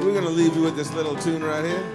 We're gonna leave you with this little tune right here.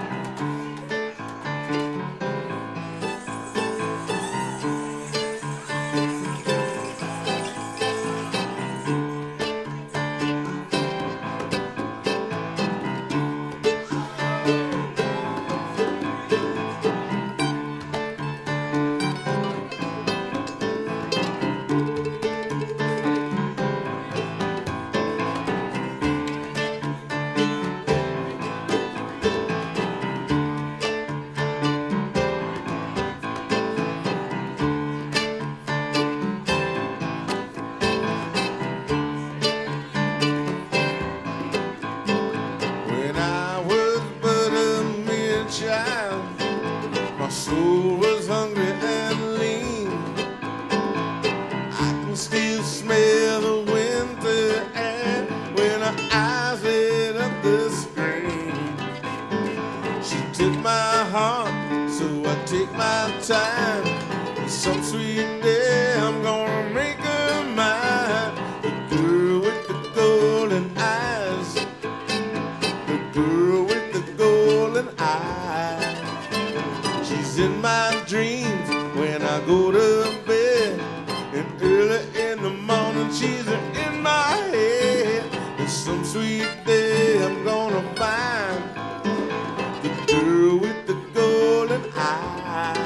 My soul was hungry and lean. I can still smell the winter air when her eyes lit up the screen. She took my heart, so I take my time. Some sweet day I'm gonna make her mine. The girl with the golden eyes, the girl with the golden eyes. She's in my dreams when I go to bed, and early in the morning she's in my head. And some sweet day I'm gonna find the girl with the golden eyes.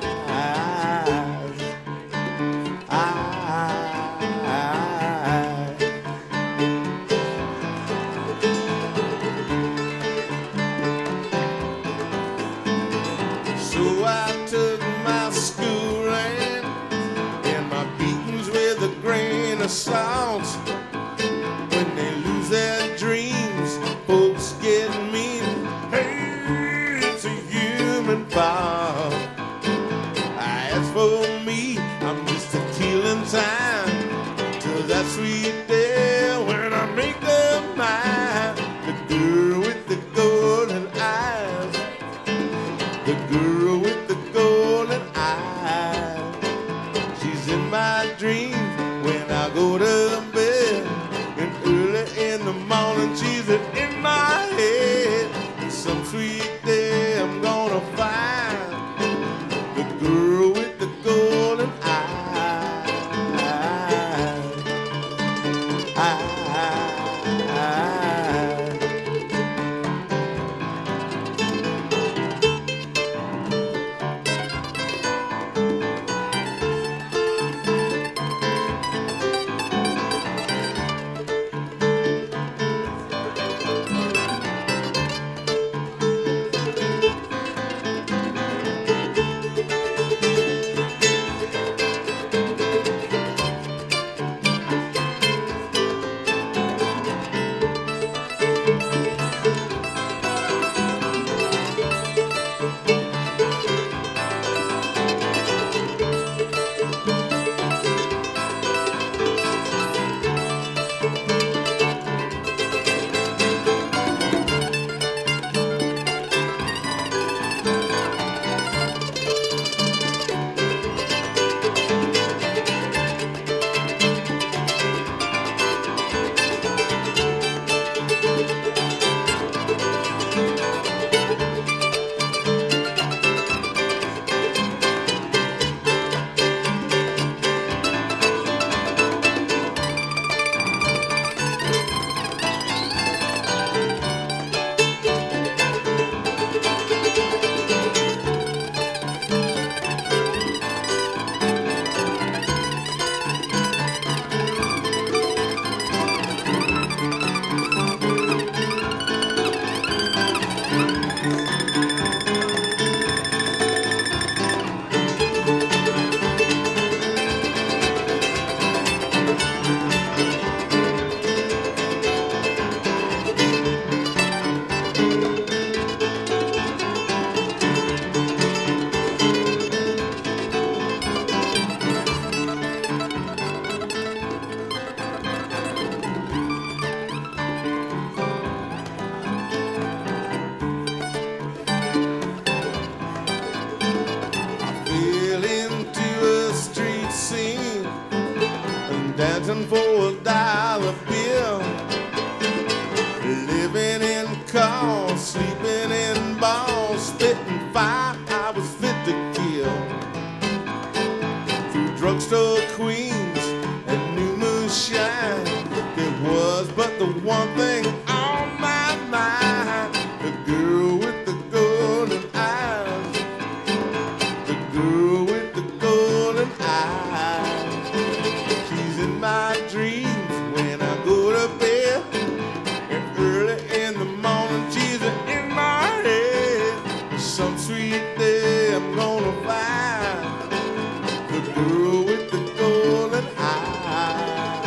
So I took my schooling and my beatings with a grain of salt. When they lose their dreams, folks get mean. Hey, it's a human fault. As for me, I'm just a killing time till that sweet day when I make them mine. The girl with the golden eyes, the girl with the golden eyes. She's in my dreams when I go to bed, and early in the morning she's in my head. And some sweet day I'm gonna find the girl with the golden eyes. Dancing for $1 bill, living in queens and new moonshine. There was but the one thing on my mind, the girl with the golden eyes, the girl with the golden eyes. She's in my dreams when I go to bed, and early in the morning she's in my head. Some sweet day I'm gonna find the girl with the golden eyes.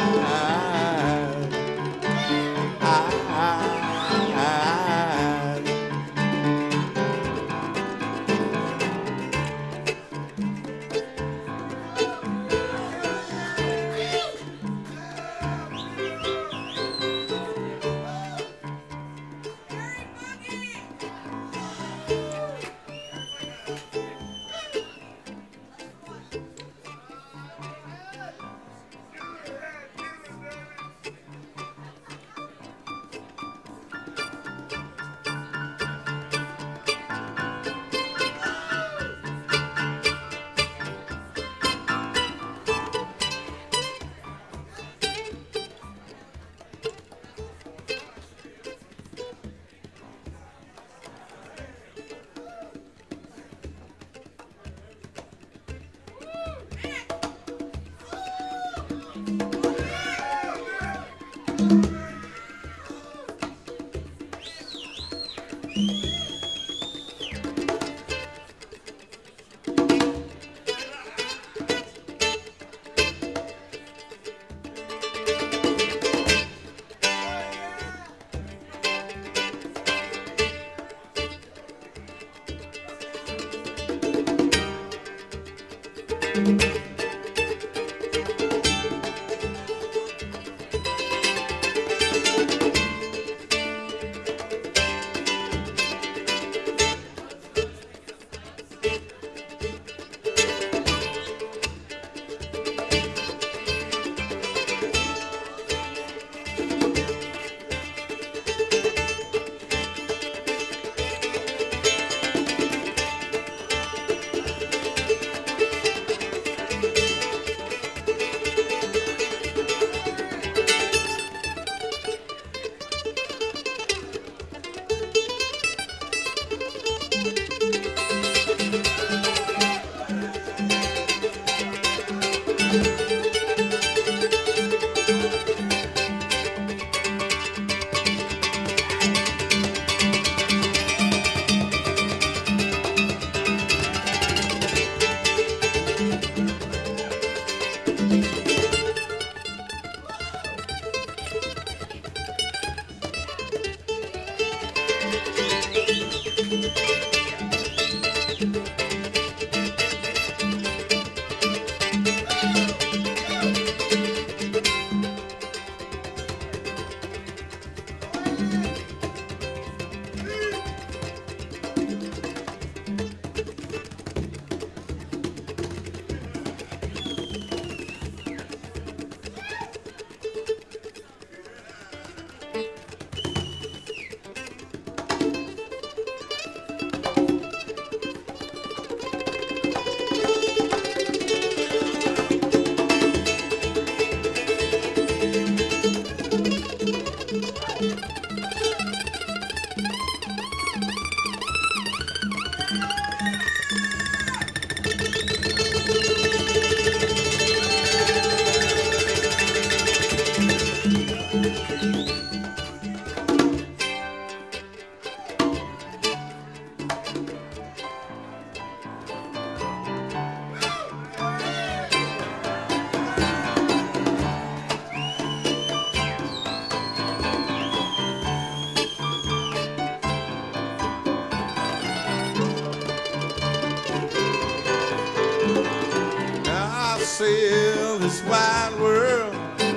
Sail this wide world,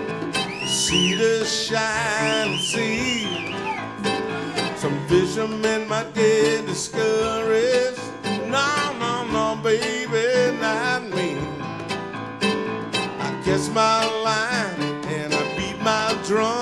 see the shine, see some fishermen might get discouraged. No, no, no, baby, not me. I catch my line and I beat my drum.